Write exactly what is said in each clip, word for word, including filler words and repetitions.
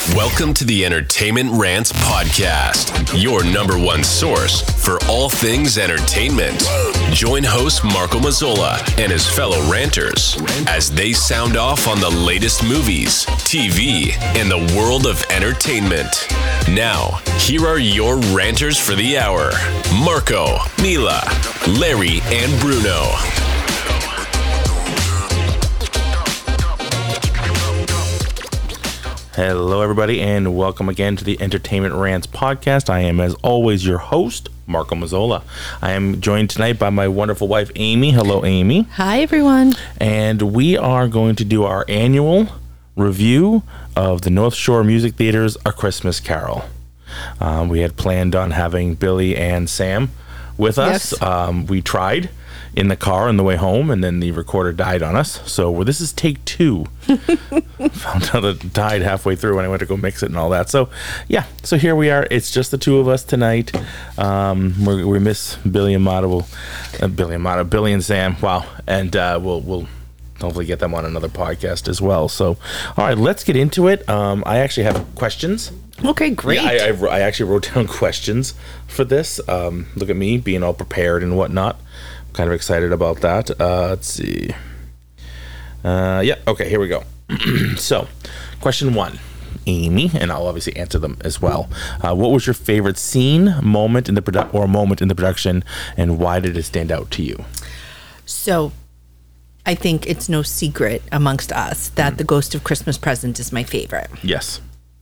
Welcome to the Entertainment Rants Podcast, your number one source for all things entertainment. Join host Marco Mazzola and his fellow ranters as they sound off on the latest movies, T V, and the world of entertainment. Now, here are your ranters for the hour, Marco, Mila, Larry, and Bruno. Hello, everybody, and welcome again to the Entertainment Rants Podcast. I am, as always, your host, Marco Mazzola. I am joined tonight by my wonderful wife, Amy. Hello, Amy. Hi, everyone. And we are going to do our annual review of the North Shore Music Theater's A Christmas Carol. Um, we had planned on having Billy and Sam with us. Yes. Um, we tried in the car on the way home, and then the recorder died on us. So well, this is take two. Found out it died halfway through when I went to go mix it and all that. So yeah, so here we are. It's just the two of us tonight. Um, we we miss Billy and Mata, we'll, uh, Billy and Mata, Billy and Sam. Wow, and uh, we'll we'll hopefully get them on another podcast as well. So all right, let's get into it. Um, I actually have questions. Okay, great. Yeah, I, I, I actually wrote down questions for this. Um, look at me being all prepared and whatnot. I'm kind of excited about that. Uh, let's see. Uh, yeah, okay, here we go. So, question one, Amy, and I'll obviously answer them as well. Uh, what was your favorite scene, moment in the produ- or moment in the production, and why did it stand out to you? So, I think it's no secret amongst us that mm. The Ghost of Christmas Present is my favorite. Yes.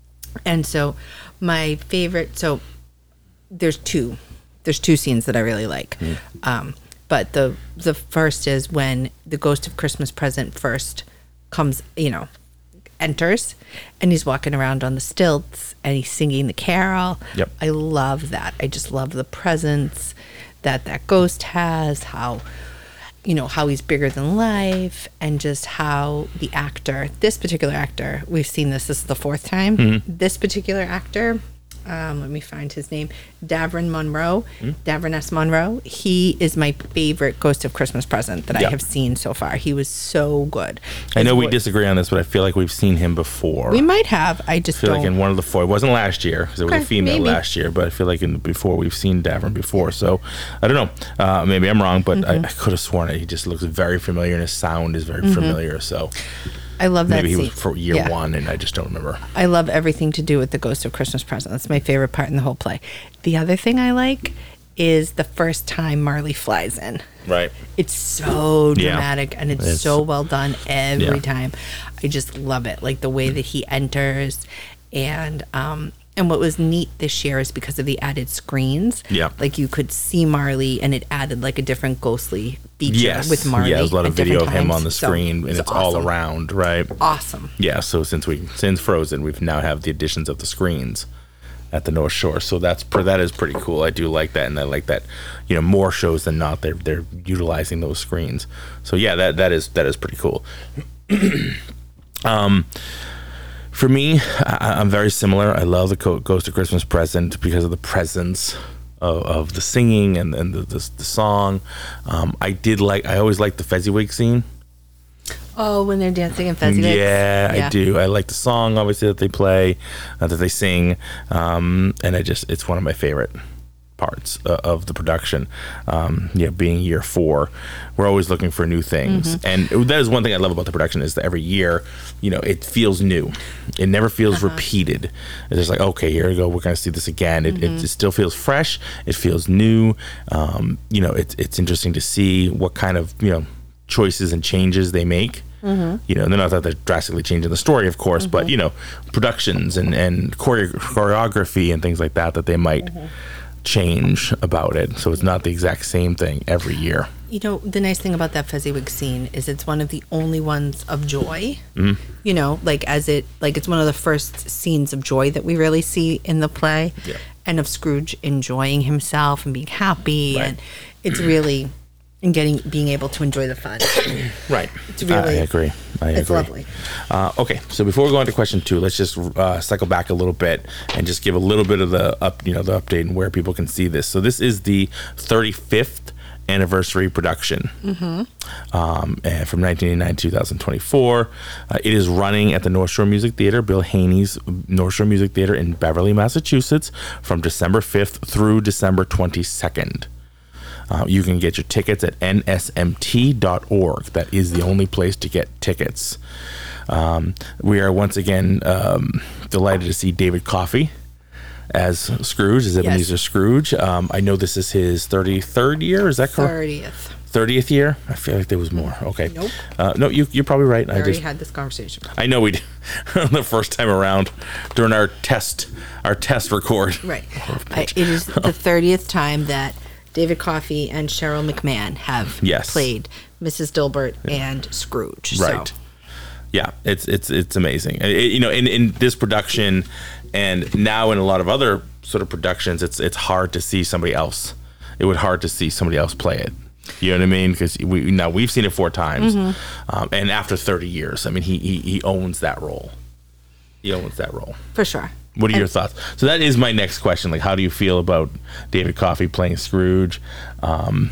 And so, my favorite, so there's two. There's two scenes that I really like. Mm. Um, but the the first is when the Ghost of Christmas Present first comes, you know, enters, and he's walking around on the stilts, and he's singing the carol. Yep. I love that. I just love the presence that that ghost has, how, you know, how he's bigger than life, and just how the actor, this particular actor, we've seen this, this is the fourth time, mm-hmm. this particular actor, um, let me find his name, Davron Monroe, mm-hmm. Davron S. Monroe, he is my favorite Ghost of Christmas Present that yep. I have seen so far. He was so good. I know we voice, disagree on this, but I feel like we've seen him before. We might have. I just I feel don't. like in one of the four. It wasn't last year because it was okay, a female maybe. last year, but I feel like in the before we've seen Davron before. So I don't know. Uh, maybe I'm wrong, but mm-hmm. I, I could have sworn it. He just looks very familiar, and his sound is very mm-hmm. familiar. So I love that. Maybe he scene. was for year yeah. one, and I just don't remember. I love everything to do with the Ghost of Christmas Present. That's my favorite part in the whole play. The other thing I like is the first time Marley flies in. Right. It's so dramatic, yeah. and it's, it's so well done every yeah. time. I just love it, like the way that he enters, and um, and what was neat this year is because of the added screens. Yeah. Like you could see Marley, and it added like a different ghostly feature yes. with Marley. Yeah, there's a lot of video of him on the screen, so and it's awesome. all around, right? Awesome. Yeah. So since we since Frozen, we've now have the additions of the screens at the North Shore, so that's that is pretty cool. I do like that, and I like that, you know, more shows than not they're they're utilizing those screens. So yeah, that that is that is pretty cool. um, for me, I, I'm very similar. I love the Ghost of Christmas Present because of the presence of, of the singing and and the the, the song. Um, I did like. I always liked the Fezziwig scene. Oh, when they're dancing in Fezziwigs? Yeah, yeah, I do. I like the song, obviously, that they play, uh, that they sing, um, and I just, it's one of my favorite parts uh, of the production. Um, yeah, being year four, we're always looking for new things, mm-hmm. and that is one thing I love about the production is that every year, you know, it feels new. It never feels uh-huh. repeated. It's just like, okay, here we go, we're going to see this again. It, mm-hmm. it, it still feels fresh. It feels new. Um, you know, it's it's interesting to see what kind of, you know, choices and changes they make. Mm-hmm. You know, they're not that they're drastically changing the story, of course, mm-hmm. but, you know, productions and, and chore- choreography and things like that that they might mm-hmm. change about it. So it's not the exact same thing every year. You know, the nice thing about that Fezziwig scene is it's one of the only ones of joy. Mm-hmm. You know, like as it, like it's one of the first scenes of joy that we really see in the play, yeah. and of Scrooge enjoying himself and being happy. Right. And it's really... and getting being able to enjoy the fun. Right. It's really, I agree. I it's agree. lovely. Uh, okay, so before we go on to question two, let's just uh, cycle back a little bit and just give a little bit of the up, you know, the update and where people can see this. So this is the thirty-fifth anniversary production mm-hmm. um, and from nineteen eighty-nine to twenty twenty-four. Uh, it is running at the North Shore Music Theater, Bill Haney's North Shore Music Theater in Beverly, Massachusetts, from December fifth through December twenty-second. Uh, you can get your tickets at N S M T dot org. That is the only place to get tickets. Um, we are once again um, delighted to see David Coffey as Scrooge, as Ebenezer yes. Scrooge. Um, I know this is his thirty-third year. Is that correct? thirtieth. thirtieth year? I feel like there was more. Okay. Nope. Uh, no, you, you're probably right. We I already just, had this conversation. I know we did the first time around during our test, our test record. Right. I, it is the thirtieth time that David Coffey and Cheryl McMahon have yes. played Missus Dilbert and Scrooge. Right. So. Yeah, it's it's it's amazing. It, you know, in, in this production, and now in a lot of other sort of productions, it's it's hard to see somebody else. It would hard to see somebody else play it. You know what I mean? Because we now we've seen it four times, mm-hmm. um, and after thirty years, I mean, he, he he owns that role. He owns that role For sure. What are and, your thoughts? So that is my next question. Like, how do you feel about David Coffey playing Scrooge? Um,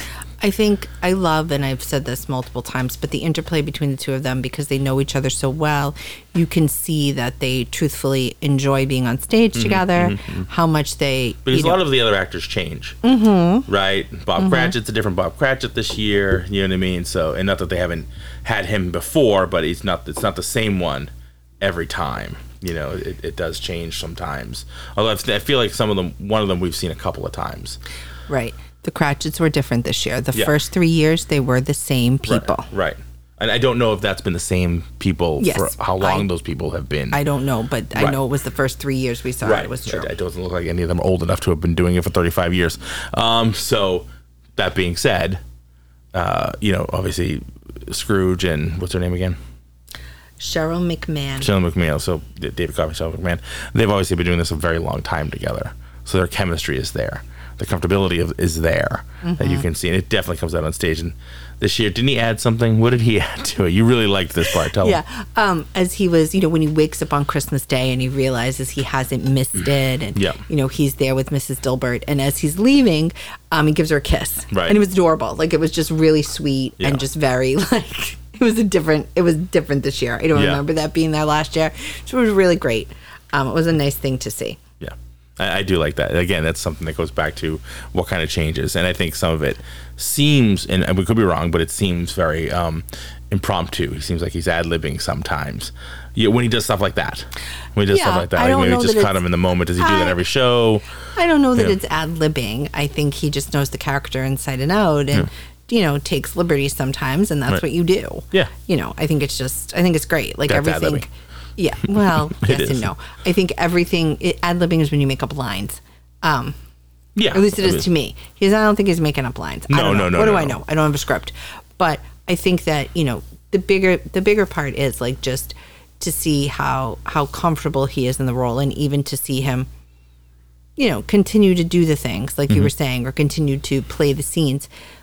I think I love, and I've said this multiple times, but the interplay between the two of them, because they know each other so well, you can see that they truthfully enjoy being on stage mm-hmm, together, mm-hmm. how much they... Because you know, a lot of the other actors change, mm-hmm. right? Bob mm-hmm. Cratchit's a different Bob Cratchit this year, you know what I mean? So, and not that they haven't had him before, but he's not. It's not the same one every time. You know, it, it does change sometimes. Although I've, I feel like some of them, one of them we've seen a couple of times. Right. The Cratchits were different this year. The yeah. first three years, they were the same people. Right. right. And I don't know if that's been the same people yes, for how long I, those people have been. I don't know, but right. I know it was the first three years we saw right. it. It was true. It doesn't look like any of them are old enough to have been doing it for thirty-five years. Um, so, that being said, uh, you know, obviously, Scrooge and what's her name again? Cheryl McMahon. Cheryl McMahon. So David Coffey, Cheryl McMahon. They've obviously been doing this a very long time together. So their chemistry is there. The comfortability of, is there mm-hmm. that you can see. And it definitely comes out on stage. And this year, didn't he add something? What did he add to it? You really liked this part. Tell yeah. him. Um, as he was, you know, when he wakes up on Christmas Day and he realizes he hasn't missed it. And, yeah. you know, he's there with Missus Dilbert. And as he's leaving, um, he gives her a kiss. Right. And it was adorable. Like, it was just really sweet yeah. and just very, like... It was a different. It was different this year. I don't yeah. remember that being there last year. So it was really great. Um, it was a nice thing to see. Yeah, I, I do like that. Again, that's something that goes back to what kind of changes, and I think some of it seems, and we could be wrong, but it seems very um, impromptu. He seems like he's ad-libbing sometimes. Yeah, when he does stuff like that. When he does yeah, stuff like that, I like don't maybe know just that cut him in the moment. Does he do I, that every show? I don't know that yeah. it's ad-libbing. I think he just knows the character inside and out, and. Yeah. you know, takes liberties sometimes, and that's right. what you do. Yeah. You know, I think it's just, I think it's great. Like that's everything. Ad-libbing. Yeah. Well, yes is. and no. I think everything, it, ad-libbing is when you make up lines. Um, yeah. At least it I is mean, to me. He's, I don't think he's making up lines. No, I don't know. no, no. What no, do no. I know? I don't have a script. But I think that, you know, the bigger, the bigger part is like just to see how, how comfortable he is in the role, and even to see him, you know, continue to do the things like mm-hmm. you were saying, or continue to play the scenes.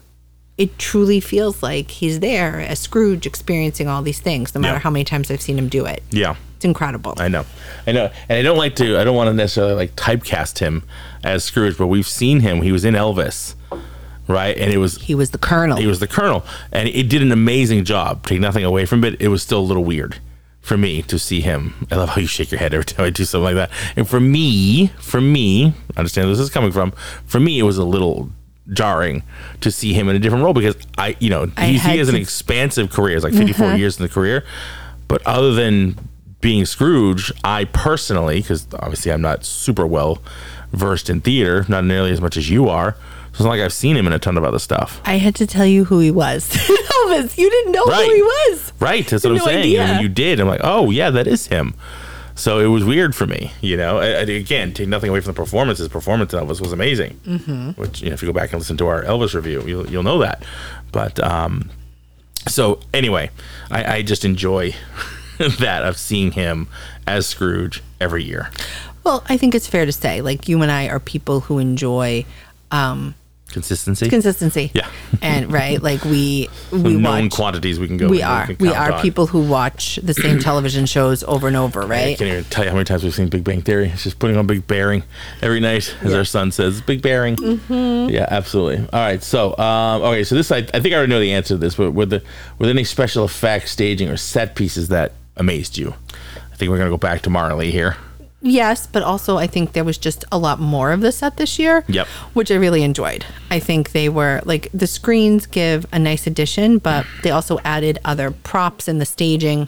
It truly feels like he's there as Scrooge, experiencing all these things, no matter yeah. how many times I've seen him do it. Yeah. It's incredible. I know. I know. And I don't like to, I don't want to necessarily like typecast him as Scrooge, but we've seen him. He was in Elvis, right? And it was... He was the Colonel. He was the Colonel. And it did an amazing job. Take nothing away from it. It was still a little weird for me to see him. I love how you shake your head every time I do something like that. And for me, for me, I understand where this is coming from. For me, it was a little... jarring to see him in a different role, because I, you know, he, he has an expansive career. It's like fifty-four mm-hmm. years in the career. But other than being Scrooge, I personally, because obviously I'm not super well versed in theater, not nearly as much as you are. So it's not like I've seen him in a ton of other stuff. I had to tell you who he was. Elvis, you didn't know right. who he was. Right. That's what I'm no saying. idea. And when you did, I'm like, oh yeah, that is him. So it was weird for me, you know. I, I, again, take nothing away from the performance. His performance of Elvis was amazing. Mm-hmm. Which, you know, if you go back and listen to our Elvis review, you'll you'll know that. But um, so anyway, I, I just enjoy that of seeing him as Scrooge every year. Well, I think it's fair to say, like, you and I are people who enjoy um, Consistency. Consistency. Yeah. And right, like we we known watch, quantities we can go. We in, are can we count are on. people who watch the same television shows over and over, I right? can't even tell you how many times we've seen Big Bang Theory. It's just putting on Big Bearing every night, as Yeah. our son says. Big Bearing. Mm-hmm. Yeah, absolutely. All right. So, um, okay. So this, I, I think I already know the answer to this, but were the were there any special effects, staging, or set pieces that amazed you? I think we're gonna go back to Marley here. Yes, but also I think there was just a lot more of the set this year. Yep. Which I really enjoyed. I think they were like the screens give a nice addition, but they also added other props in the staging,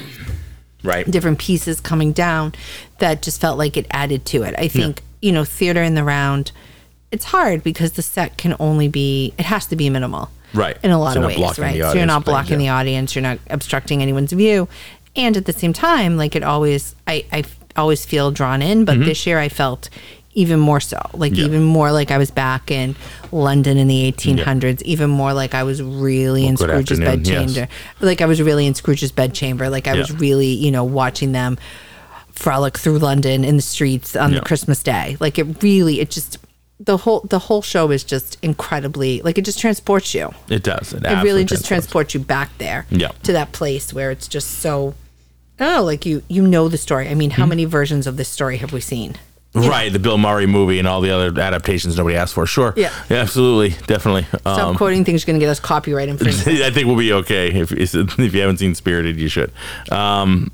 Right. different pieces coming down that just felt like it added to it. I think, you know, theater in the round, it's hard because the set can only be, it has to be minimal. Right. In a lot So of you're ways, not blocking right? the So you're audience not things, blocking the yeah. audience, you're not obstructing anyone's view. And at the same time, like it always, I, I always feel drawn in, but this year I felt even more so, like Mm-hmm. Yeah. even more like I was back in London in the eighteen hundreds, even more like I was really in Good Scrooge's afternoon, bedchamber. yes. Like I was really in Scrooge's bedchamber. Like I Yeah. was really, you know, watching them frolic through London in the streets on Yeah. the Christmas day. Like it really, it just, the whole the whole show is just incredibly, like it just transports you. It does. It, It really just transports. transports you back there Yeah. to that place where it's just so, I don't know, like you you know the story. I mean, how many versions of this story have we seen? Right, the Bill Murray movie and all the other adaptations nobody asked for. Sure. Yeah. absolutely, definitely. Stop Um, quoting things you're going to get us copyright infringement. I think we'll be okay if if you haven't seen Spirited, you should. Um,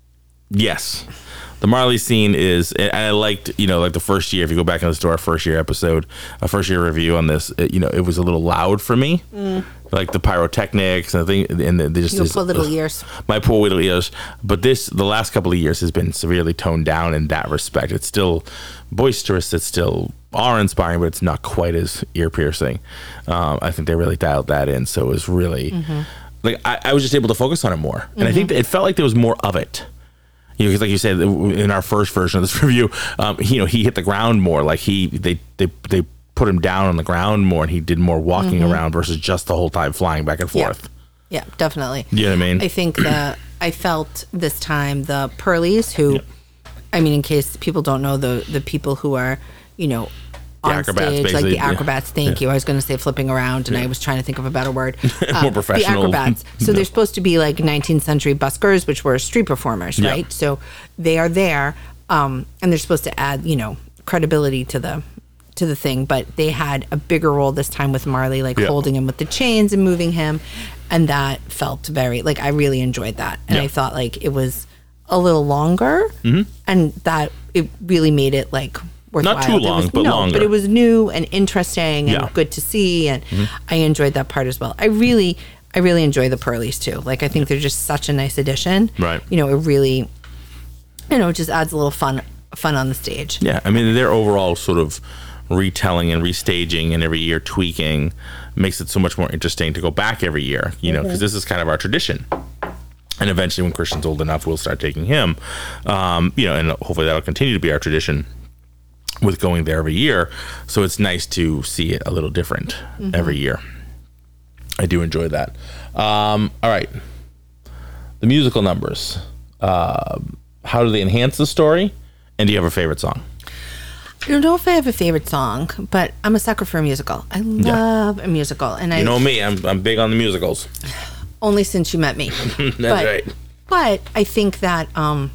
yes, the Marley scene is, and I liked, you know, like the first year. If you go back and listen to our first year episode, a first year review on this, it, you know, it was a little loud for me, like the pyrotechnics and the thing, and the, the just Your this- poor little ears. my poor little ears. But this, the last couple of years, has been severely toned down in that respect. It's still boisterous. It's still awe-inspiring, but it's not quite as ear-piercing. Um, I think they really dialed that in, so it was really like I, I was just able to focus on it more, and I think that it felt like there was more of it. You know, 'cause like you said in our first version of this review, um, you know, he hit the ground more. Like he, they, they, they put him down on the ground more, and he did more walking around versus just the whole time flying back and Yeah. forth. Yeah, definitely. You know what I mean? I think that I felt this time the Pearlies, who, Yeah. I mean, in case people don't know, the the people who are, you know, The on acrobats, stage, like basically, the yeah. acrobats. Thank you. I was going to say flipping around, and I was trying to think of a better word. Um, More professional. The acrobats. So they're supposed to be like nineteenth century buskers, which were street performers, Yeah. right? So they are there, um, and they're supposed to add, you know, credibility to the to the thing. But they had a bigger role this time with Marley, like Yeah. holding him with the chains and moving him, and that felt very like I really enjoyed that, and Yeah. I thought like it was a little longer, and that it really made it like worthwhile. Not too There long, was- but no, longer. But it was new and interesting and Yeah. good to see, and I enjoyed that part as well. I really, I really enjoy the Pearlies too. Like I think they're just such a nice addition. Right. You know, it really, you know, it just adds a little fun, fun on the stage. Yeah, I mean, their overall sort of retelling and restaging and every year tweaking makes it so much more interesting to go back every year, you know, because this is kind of our tradition. And eventually, when Christian's old enough, we'll start taking him, um, you know, and hopefully that'll continue to be our tradition with going there every year. So it's nice to see it a little different every year. I do enjoy that. Um, all right. The musical numbers. Uh, how do they enhance the story? And do you have a favorite song? I don't know if I have a favorite song, but I'm a sucker for a musical. I love a musical, and I You know me, I'm, I'm big on the musicals. only since you met me. That's but, right. But I think that um,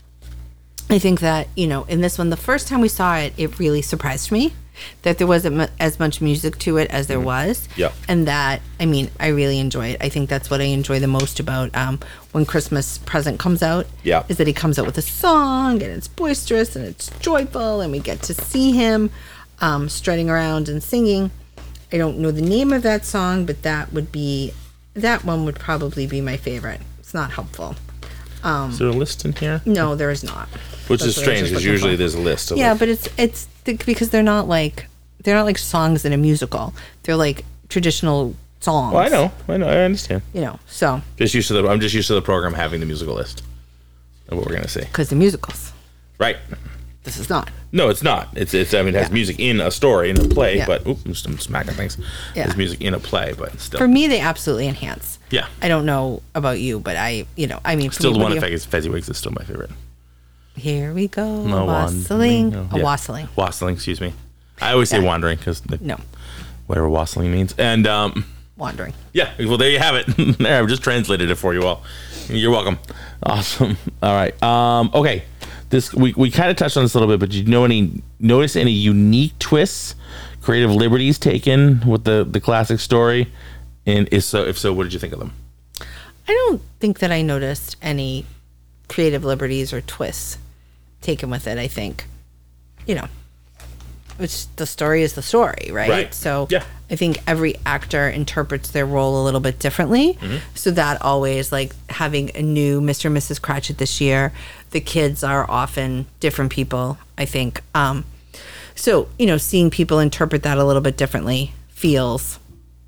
I think that you know, in this one, the first time we saw it, it really surprised me that there wasn't mu- as much music to it as there was. Yeah. And that, I mean, I really enjoy it. I think that's what I enjoy the most about um, when Christmas Present comes out. Yeah. Is that he comes out with a song and it's boisterous and it's joyful and we get to see him um, strutting around and singing. I don't know the name of that song, but that would be, that one would probably be my favorite. It's not helpful. Is there a list in here? No, there is not. Which That's is what I was strange just because looking usually for. there's a list. Of Yeah, like- but it's it's th- because they're not like they're not like songs in a musical. They're like traditional songs. Well, I know, I know, I understand. You know, so Just used to the. I'm just used to the program having the musical list of what we're gonna see. because the musicals, Right. this is not. No, it's not. It's it's. I mean, it has Yeah. music in a story in a play, Yeah. but oops, I'm just I'm smacking things. Yeah. There's music in a play, but still. For me, they absolutely enhance. Yeah. I don't know about you, but I, you know, I mean, for Still, me, the what one do in you- Fez- Fezziwigs is still my favorite. Here we go, No wassailing, wandering. a Yeah. wassailing. Wassailing, excuse me. I always say Yeah. wandering because No, whatever wassailing means. And um, Wandering. yeah, well, there you have it. There, I've just translated it for you all. You're welcome. Awesome. All right. Um, okay. This we, we kind of touched on this a little bit, but did you know any notice any unique twists, creative liberties taken with the, the classic story? And if so, if so, what did you think of them? I don't think that I noticed any creative liberties or twists taken with it. I think, you know, which the story is the story, right? Right. So Yeah. I think every actor interprets their role a little bit differently. Mm-hmm. So that always, like having a new Mister and Missus Cratchit this year, the kids are often different people, I think. Um, so, you know, seeing people interpret that a little bit differently feels,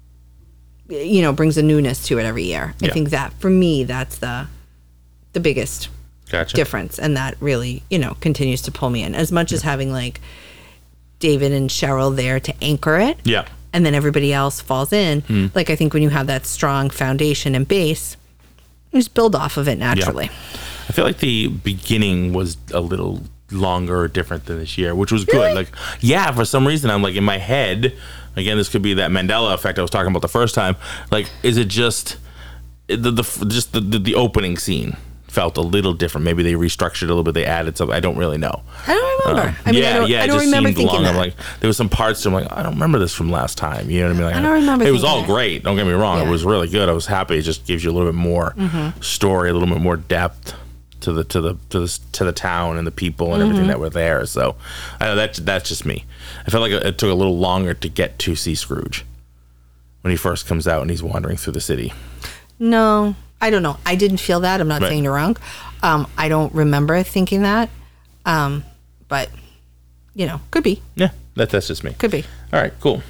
you know, brings a newness to it every year. Yeah. I think that for me, that's the the biggest Gotcha. difference, and that really, you know, continues to pull me in as much as having like David and Cheryl there to anchor it. Yeah. And then everybody else falls in. Mm. Like, I think when you have that strong foundation and base, you just build off of it naturally. Yeah. I feel like the beginning was a little longer or different than this year, which was good. Really? Like, yeah, for some reason, I'm like in my head, again, this could be that Mandela effect I was talking about the first time. Like, is it just the, the just the, the, the opening scene felt a little different? Maybe they restructured a little bit. They added something. I don't really know. I don't remember. Um, I mean, yeah, I don't, yeah, I it don't just remember seemed thinking long. that. I'm like, there was some parts I'm like, I don't remember this from last time. You know what I mean? Like, I don't remember It was thinking all that. great. Don't get me wrong. Yeah. It was really good. I was happy. It just gives you a little bit more Mm-hmm. story, a little bit more depth to the to the to the to the town and the people and Mm-hmm. everything that were there. So, I know that that's just me. I felt like it took a little longer to get to see Scrooge when he first comes out and he's wandering through the city. No, I don't know. I didn't feel that. I'm not Right. saying you're wrong. Um, I don't remember thinking that. Um, but, you know, could be. Yeah, that that's just me. Could be. All right, cool.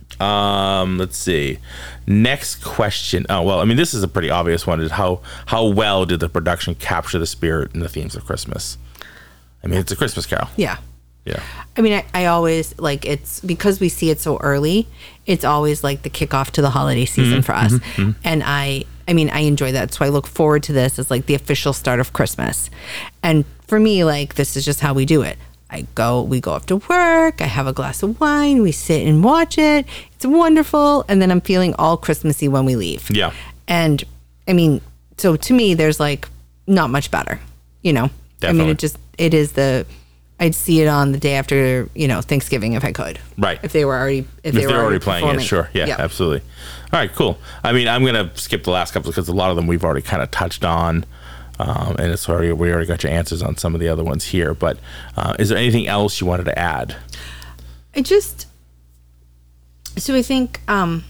Um, let's see. Next question. Oh, well, I mean, this is a pretty obvious one. Is how how well did the production capture the spirit and the themes of Christmas? I mean, it's a Christmas Carol. Yeah. Yeah. I mean, I, I always like it's because we see it so early. It's always like the kickoff to the holiday season for us, and I, I mean, I enjoy that. So I look forward to this as like the official start of Christmas, and for me, like this is just how we do it. I go, we go after work. I have a glass of wine. We sit and watch it. It's wonderful, and then I'm feeling all Christmassy when we leave. Yeah. And I mean, so to me, there's like not much better, you know. I Definitely. mean, it just it is the. I'd see it on the day after, you know, Thanksgiving if I could. Right. If they were already if, If they they're were already playing performing. it, sure. Yeah, absolutely. All right, cool. I mean, I'm going to skip the last couple because a lot of them we've already kind of touched on. Um, and it's already, we already got your answers on some of the other ones here. But uh, is there anything else you wanted to add? I just so I think um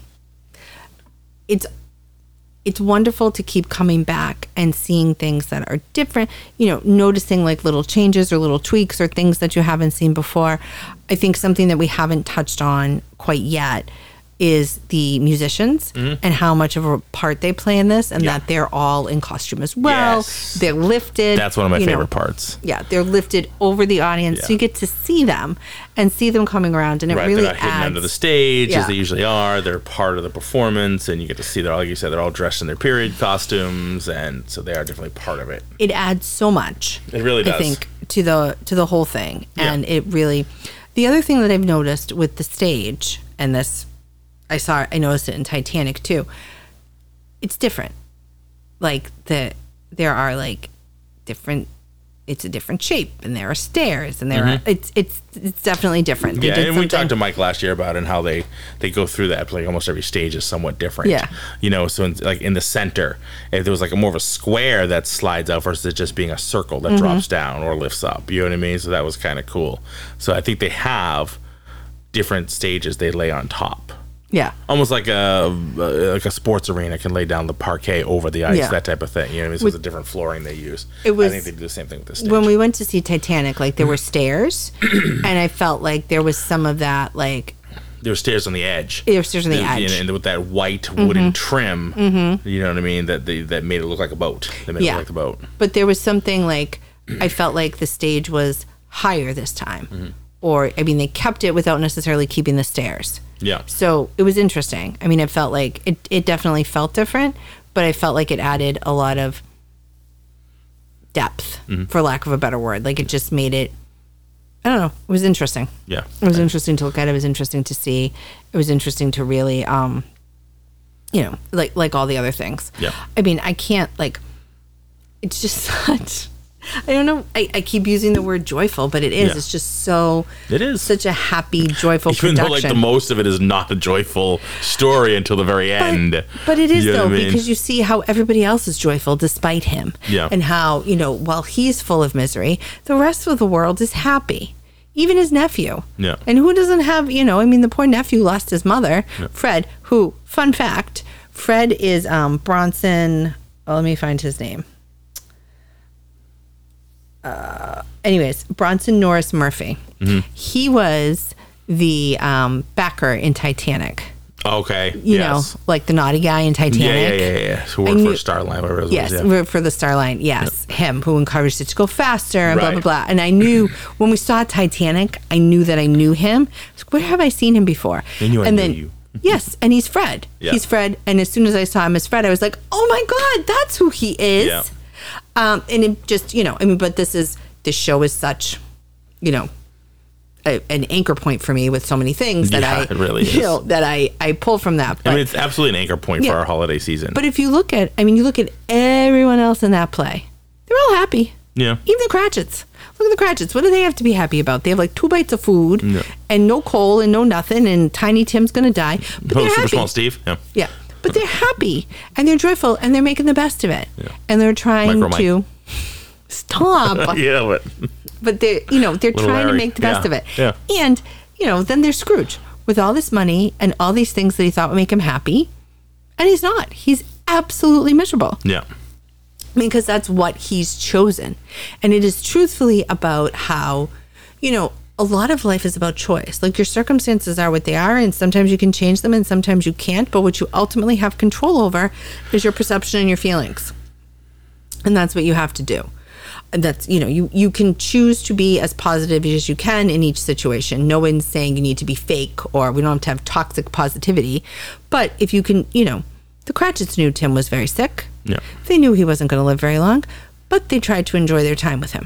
it's it's wonderful to keep coming back and seeing things that are different, you know, noticing like little changes or little tweaks or things that you haven't seen before. I think something that we haven't touched on quite yet is the musicians and how much of a part they play in this, and Yeah. that they're all in costume as well. Yes. They're lifted. That's one of my you know, favorite parts. Yeah, they're lifted over the audience, so Yeah. you get to see them and see them coming around, and it Right, really they're not hidden adds. under the stage Yeah. as they usually are. They're part of the performance, and you get to see they're, like you said, they're all dressed in their period costumes, and so they are definitely part of it. It adds so much. It really does. I think to the to the whole thing, Yeah. and it really. The other thing that I've noticed with the stage, and this, I saw, I noticed it in Titanic too. It's different. Like the there are like different. It's a different shape, and there are stairs, and there are. It's it's it's definitely different. They Yeah, did and we something- talked to Mike last year about it and how they, they go through that. Like almost every stage is somewhat different. Yeah. You know, so in, like in the center, if there was like a more of a square that slides out versus it just being a circle that Mm-hmm. drops down or lifts up. You know what I mean? So that was kind of cool. So I think they have different stages they lay on top. Yeah. Almost like a like a sports arena can lay down the parquet over the ice, Yeah. that type of thing. You know what I mean? So it's a different flooring they use. It was- I think they do the same thing with this stage. When we went to see Titanic, like there were stairs, and I felt like there was some of that, like there were stairs on the edge. there were stairs on the And- edge. And, with that white wooden trim, you know what I mean? That they, that made it look like a boat. That made it Yeah. look like the boat. But there was something like I felt like the stage was higher this time, Mm-hmm. or I mean, they kept it without necessarily keeping the stairs. Yeah. So it was interesting. I mean, it felt like it. It definitely felt different, but I felt like it added a lot of depth, Mm-hmm. for lack of a better word. Like it just made it. I don't know. It was interesting. Yeah. It was interesting to look at. It was interesting to see. It was interesting to really, um, you know, like like all the other things. Yeah. I mean, I can't, like, it's just such, I don't know. I, I keep using the word joyful, but it is. Yeah. It's just so, It is. such a happy, joyful Even production. though, like, the most of it is not a joyful story until the very end. But, but it is, You know though, what I mean? because you see how everybody else is joyful despite him. Yeah. And how, you know, while he's full of misery, the rest of the world is happy. Even his nephew. Yeah. And who doesn't have, you know, I mean, the poor nephew lost his mother, yeah. Fred, who, fun fact, Fred is um, Bronson, oh, let me find his name. Uh, anyways, Bronson Norris Murphy. Mm-hmm. He was the um, backer in Titanic. Okay. You yes. know, like the naughty guy in Titanic. Yeah, yeah, yeah. yeah. So worked And for you- Starline, whatever it was. Yes, yeah. we're for the Starline. Yes, yeah. Him who encouraged it to go faster and blah, Right. blah, blah. And I knew when we saw Titanic, I knew that I knew him. I was like, where have I seen him before? I knew I and knew then, you. Yes, and he's Fred. Yeah. He's Fred. And as soon as I saw him as Fred, I was like, oh my God, that's who he is. Yeah. Um, and it just, you know, I mean, but this is, this show is such, you know, a, an anchor point for me with so many things that Yeah, I, it really you is. know, that I, I pull from that. But, I mean, it's absolutely an anchor point Yeah. for our holiday season. but if you look at, I mean, you look at everyone else in that play, they're all happy. yeah. Even the Cratchits. Look at the Cratchits. What do they have to be happy about? They have like two bites of food Yeah. and no coal and no nothing, and Tiny Tim's going to die. But Oh, they're Super happy. Small Steve. Yeah. Yeah. But they're happy and they're joyful and they're making the best of it. Yeah. And they're trying Micro Mike. to stop. Yeah, but But they're, you know, they're Little trying to Larry. make the best Yeah. of it. Yeah. And, you know, then there's Scrooge with all this money and all these things that he thought would make him happy. And he's not. He's absolutely miserable. yeah. I mean, because that's what he's chosen. And it is truthfully about how, you know, a lot of life is about choice. Like your circumstances are what they are, and sometimes you can change them and sometimes you can't. But what you ultimately have control over is your perception and your feelings. And that's what you have to do. And that's, you know, you, you can choose to be as positive as you can in each situation. No one's saying you need to be fake or we don't have to have toxic positivity. But if you can, you know, the Cratchits knew Tim was very sick. Yeah. They knew he wasn't going to live very long, but they tried to enjoy their time with him.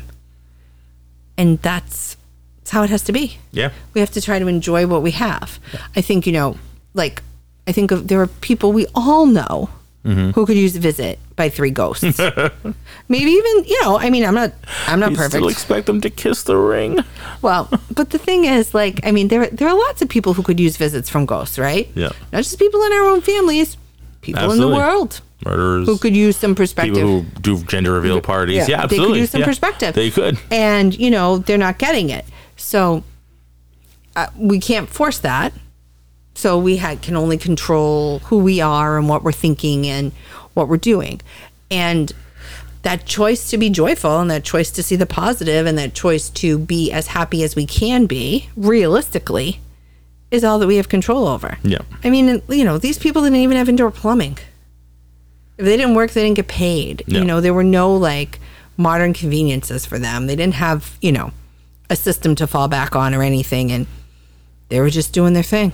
And that's, that's how it has to be. Yeah. We have to try to enjoy what we have. I think, you know, like, I think of, there are people we all know Mm-hmm. who could use a visit by three ghosts. Maybe even, you know, I mean, I'm not, I'm not You perfect. still expect them to kiss the ring? Well, but the thing is, like, I mean, there there are lots of people who could use visits from ghosts, right? Yeah. Not just people in our own families, people in Absolutely. the world Murderers. who could use some perspective. People who do gender reveal parties. Yeah, absolutely. They could use some Yeah. perspective. They could. And, you know, they're not getting it. So uh, we can't force that. So we ha- can only control who we are and what we're thinking and what we're doing. And that choice to be joyful and that choice to see the positive and that choice to be as happy as we can be, realistically, is all that we have control over. Yeah. I mean, you know, these people didn't even have indoor plumbing. If they didn't work, they didn't get paid. Yeah. You know, there were no like modern conveniences for them. They didn't have, you know, a system to fall back on or anything. And they were just doing their thing.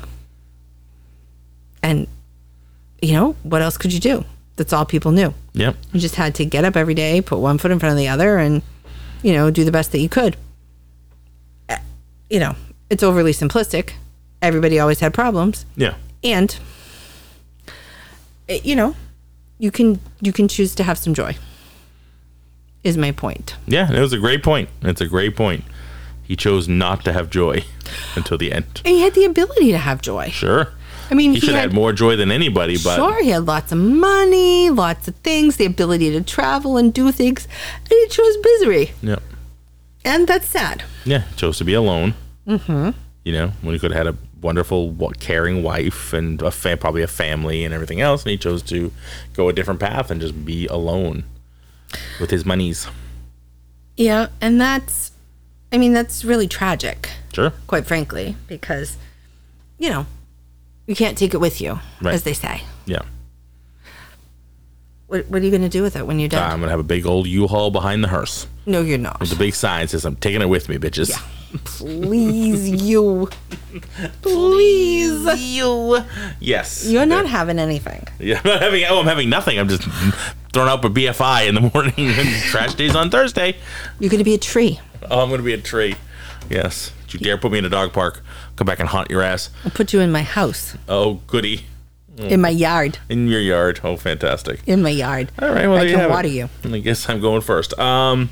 And, you know, what else could you do? That's all people knew. Yep. You just had to get up every day, put one foot in front of the other, and, you know, do the best that you could. Uh, You know, it's overly simplistic. Everybody always had problems. Yeah. And, it, you know, you can you can choose to have some joy, is my point. Yeah, it was a great point. It's a great point. He chose not to have joy until the end. And he had the ability to have joy. Sure. I mean, He should have had more joy than anybody, but Sure, he had lots of money, lots of things, the ability to travel and do things, and he chose misery. yeah. And that's sad. Yeah, he chose to be alone. Mm-hmm. You know, when he could have had a wonderful, wa- caring wife and a fa- probably a family and everything else, and he chose to go a different path and just be alone with his monies. Yeah, and that's, I mean, that's really tragic, Sure. quite frankly, because, you know, you can't take it with you, Right. as they say. Yeah. What, what are you going to do with it when you're dead? I'm going to have a big old U-Haul behind the hearse. no, you're not. With the big sign says, I'm taking it with me, bitches. Yeah. Please, you. Please. You. Yes. You're not having anything. Yeah, I'm not having, oh, I'm having nothing. I'm just throwing out a B F I in the morning and trash days on Thursday. You're going to be a tree. Oh, I'm going to be a tree. Yes. Don't you dare put me in a dog park. Come back and haunt your ass. I'll put you in my house. Oh, goody. In my yard. In your yard. Oh, fantastic. In my yard. All right. Well, I there you can have water it. you. I guess I'm going first. Um,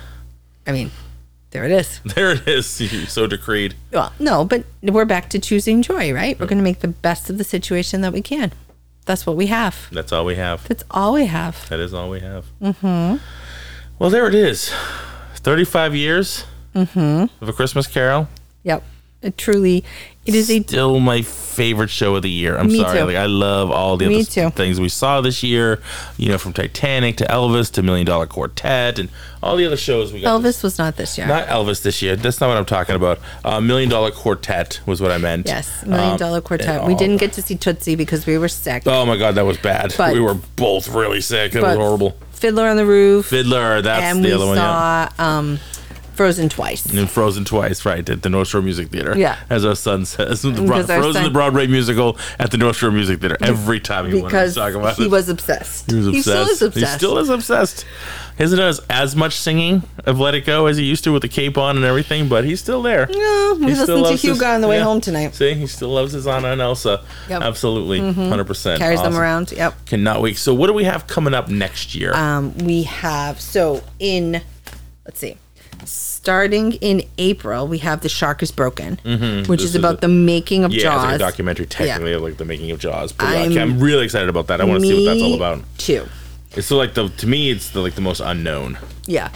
I mean, there it is. There it is. So decreed. Well, no, but we're back to choosing joy, right? We're going to make the best of the situation that we can. That's what we have. That's all we have. That's all we have. That is all we have. Mm-hmm. Well, there it is. thirty-five years mm-hmm. of A Christmas Carol. Yep. It truly, it is a... Still my favorite show of the year. I'm Me sorry. too. Like, I love all the Me other too. things we saw this year. You know, from Titanic to Elvis to Million Dollar Quartet and all the other shows we got. Elvis this- was not this year. Not Elvis this year. That's not what I'm talking about. Uh, Million Dollar Quartet was what I meant. Yes, Million Um, Dollar Quartet. and We all- didn't get to see Tootsie because we were sick. Oh my God, that was bad. But- we were both really sick. It was but horrible. Fiddler on the Roof. Fiddler, that's and the we other one. Yeah. saw um, Frozen twice. And Frozen twice, right, at the North Shore Music Theater. Yeah. As our son says. The Bro- Because our Frozen, son- the Broadway musical at the North Shore Music Theater. Every time he wanted Because to talk about he it. was obsessed. He was obsessed. He still is obsessed. He still is obsessed. He doesn't do as much singing of Let It Go as he used to with the cape on and everything, but he's still there. No, we He still listened to loves his- Hugo on the way yeah. home tonight. See, he still loves his Anna and Elsa. Yep. Absolutely. one hundred percent. Carries them Awesome. around. Yep. Cannot wait. So what do we have coming up next year? Um, we have, so in, let's see, starting in April, we have The Shark is Broken, Mm-hmm. which This is is about a- the making of yeah, Jaws. it's like a documentary technically of like the making of Jaws. But yeah, I'm- okay, I'm really excited about that. I want to see what that's all Me about. Too. It's so like the to me it's the like the most unknown. Yeah.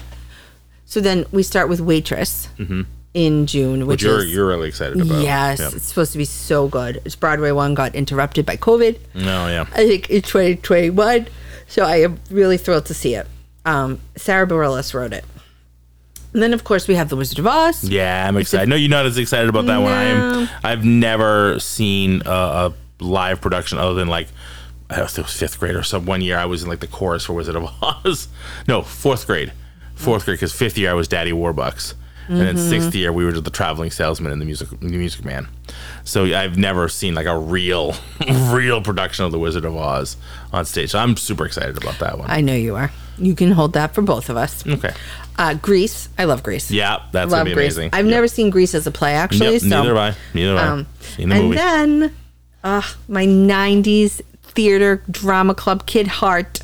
So then we start with Waitress in June, which Which you're is you're really excited about. yes, Yep. it's supposed to be so good. It's Broadway one got interrupted by COVID. No, yeah. I think in twenty twenty-one, so I am really thrilled to see it. Um, Sarah Bareilles wrote it, and then of course we have The Wizard of Oz. Yeah, I'm excited. I know you're not as excited about that one. I No. am. I've never seen a, a live production other than like I don't know if it was fifth grade or some. One year I was in like the chorus for Wizard of Oz. No, fourth grade. Fourth grade because fifth year I was Daddy Warbucks. And then sixth year we were the traveling salesman and the music the music man. So I've never seen like a real real production of The Wizard of Oz on stage. So I'm super excited about that one. I know you are. You can hold that for both of us. Okay. Uh, Grease. I love Grease. Yeah, that's love gonna be Grease. amazing. I've Yep. never seen Grease as a play actually. Yep, so, neither have I. Neither have Um, I. Seen the and movie. then, uh, my nineties theater drama club kid heart.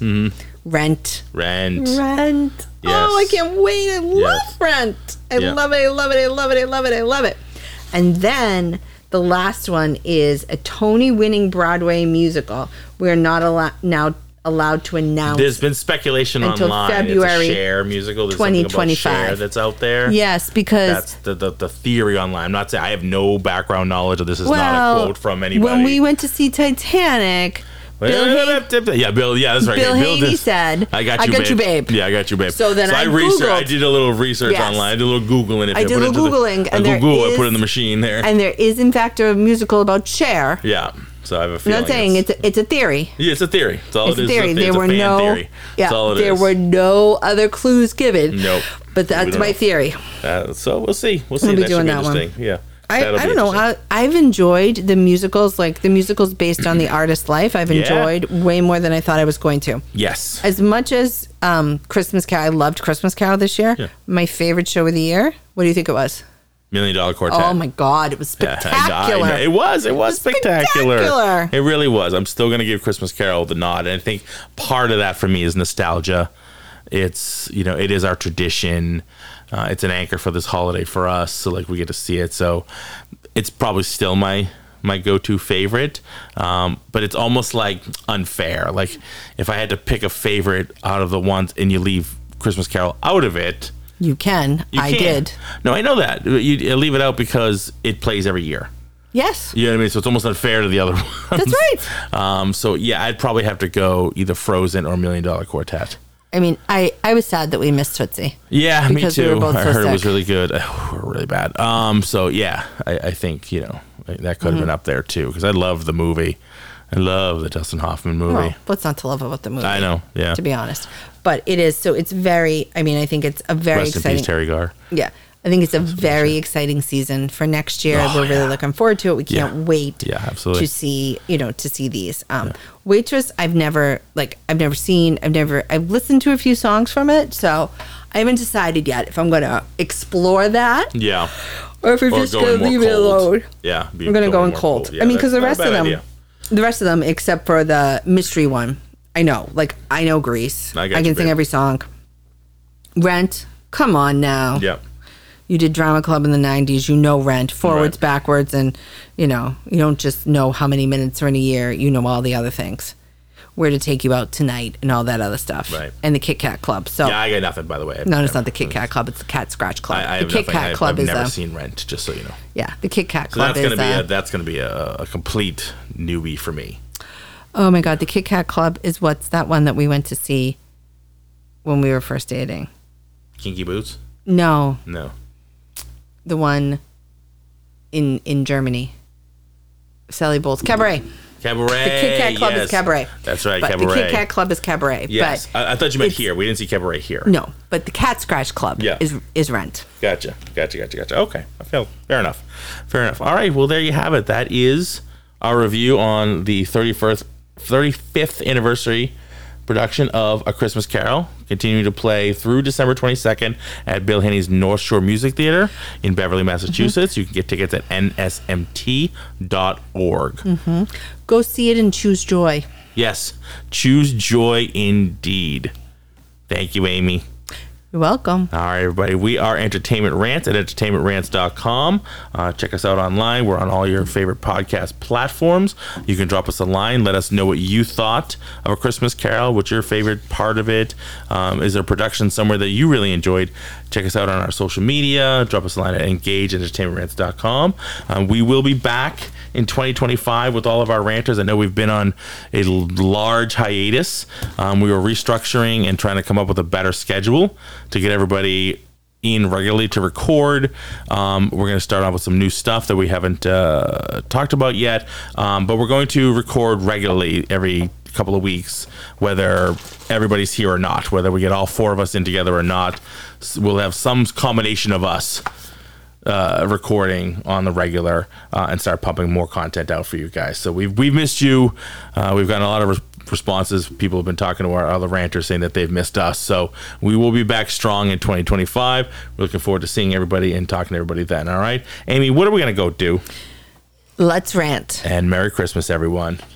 Rent. Rent. Rent. Yes. Oh, I can't wait. I love Yes. Rent. I Yeah. love it. I love it. I love it. I love it. I love it. And then the last one is a Tony winning Broadway musical. We're not allo- now allowed to announce. There's been speculation Until online. February it's a Cher musical. There's something about twenty twenty-five. Cher that's out there. Yes, because That's the, the the theory online. I'm not saying I have no background knowledge of this. Is well, not a quote from anybody. when we went to see Titanic, Bill Hay- yeah, Bill. Yeah, that's right. Bill Bill Haney did- said, "I got I you, got babe. you, babe." Yeah, I got you, babe. So then I researched. I Googled. did a little research Yes. online. I did a little googling. If I you did put a it into little the- Googling, I and there Google. I put it is- in the machine there. and there is in fact a musical about Cher. yeah. So I have a I'm feeling. not saying it's a, it's a theory. Yeah, it's a theory. It's all It's it a is. theory. It's a, There it's a were fan no, theory. yeah, That's all it there is. were no other clues given. Nope. But We that's don't my know. theory. Uh, so we'll see. We'll see. We'll be that should doing be that one. interesting. Yeah. I, That'll I be don't know. interesting. I, I've enjoyed the musicals, like the musicals based on the artist's life. I've Yeah. enjoyed way more than I thought I was going to. Yes. As much as um, Christmas Carol, I loved Christmas Carol this year. Yeah. My favorite show of the year. What do you think it was? Million Dollar Quartet. Oh my God, it was Yeah, I know, spectacular. I know. It was. It was spectacular. spectacular. It really was. I'm still going to give Christmas Carol the nod. And I think part of that for me is nostalgia. It's, you know, it is our tradition. Uh, it's an anchor for this holiday for us. So, like, we get to see it. So, it's probably still my my go-to favorite. Um, but it's almost like unfair. Like, if I had to pick a favorite out of the ones and you leave Christmas Carol out of it, You can. you I can't. did. No, I know that. You, you leave it out because it plays every year. Yes. You know what I mean? So it's almost unfair to the other ones. That's right. Um, so yeah, I'd probably have to go either Frozen or Million Dollar Quartet. I mean, I, I was sad that we missed Tootsie. Yeah, Because me we too. were both I so heard it was sick. really good. Oh, really bad. Um, so yeah, I, I think you know that could have Mm-hmm. been up there too because I love the movie. I love the Dustin Hoffman movie. Well, what's not to love about the movie? I know. Yeah. To be honest. But it is, so it's very, I mean, I think it's a very Rest in exciting. peace, Terry Garr. Yeah. I think it's a very exciting season for next year. Oh, We're yeah. really looking forward to it. We can't Yeah. wait Yeah, absolutely. to see, you know, to see these. Um, Waitress, I've never, like, I've never seen, I've never, I've listened to a few songs from it. So I haven't decided yet if I'm going to explore that Yeah. or if we're Or just going going to more leave it cold. alone. Yeah. be We're going to go in more cold. Yeah, I mean, because the that's rest not a of bad them, idea. the rest of them, except for the mystery one, I know. Like, I know Grease. I I, got you, can sing babe. every song. Rent, come on now. Yeah. You did drama club in the nineties. You know Rent, forwards, Right. backwards, and, you know, you don't just know how many minutes are in a year. You know all the other things. Where to take you out tonight and all that other stuff. Right. And the Kit Kat Club. So, Yeah, I got nothing, by the way. no, it's not the Kit Kat Club. It's the Cat Scratch Club. I, I the have Kit nothing. Kat I've, Club I've is never a, seen Rent, just so you know. yeah, the Kit Kat So Club that's gonna is be a, a, that's gonna be a, a complete newbie for me. oh my God, the Kit Kat Club is what's that one that we went to see when we were first dating? Kinky Boots? No, No. the one in in Germany. Sally Bowles Cabaret. Cabaret. The Kit Kat Club yes. is Cabaret. That's right, but Cabaret. the Kit Kat Club is Cabaret. Yes, But I, I thought you meant it's- here. We didn't see Cabaret here. No, but the Cat Scratch Club Yeah. is is Rent. Gotcha, gotcha, gotcha, gotcha. Okay, I feel fair enough. Fair enough. All right, well there you have it. That is our review on the thirty-first, thirty-fifth anniversary production of A Christmas Carol, continuing to play through December twenty-second at Bill Henny's North Shore Music Theater in Beverly, Massachusetts. Mm-hmm. You can get tickets at N S M T dot org. Mm-hmm. Go see it and choose joy. Yes, choose joy indeed. Thank you, Amy. You're welcome. All right, everybody. We are Entertainment Rants at entertainment rants dot com. Uh, check us out online. We're on all your favorite podcast platforms. You can drop us a line. Let us know what you thought of A Christmas Carol. What's your favorite part of it? Um, is there a production somewhere that you really enjoyed? Check us out on our social media. Drop us a line at engage at entertainment rants dot com. Um, we will be back in twenty twenty-five with all of our ranters. I know we've been on a l- large hiatus. Um, we were restructuring and trying to come up with a better schedule to get everybody in regularly to record. Um, we're going to start off with some new stuff that we haven't uh, talked about yet, um, but we're going to record regularly every couple of weeks, whether everybody's here or not, whether we get all four of us in together or not. We'll have some combination of us uh, recording on the regular uh, and start pumping more content out for you guys. So we've we've missed you. Uh, we've gotten a lot of res- responses. People have been talking to our other ranters saying that they've missed us. So we will be back strong in twenty twenty-five. We're looking forward to seeing everybody and talking to everybody then. All right, Amy, what are we gonna go do? Let's rant. And Merry Christmas, everyone.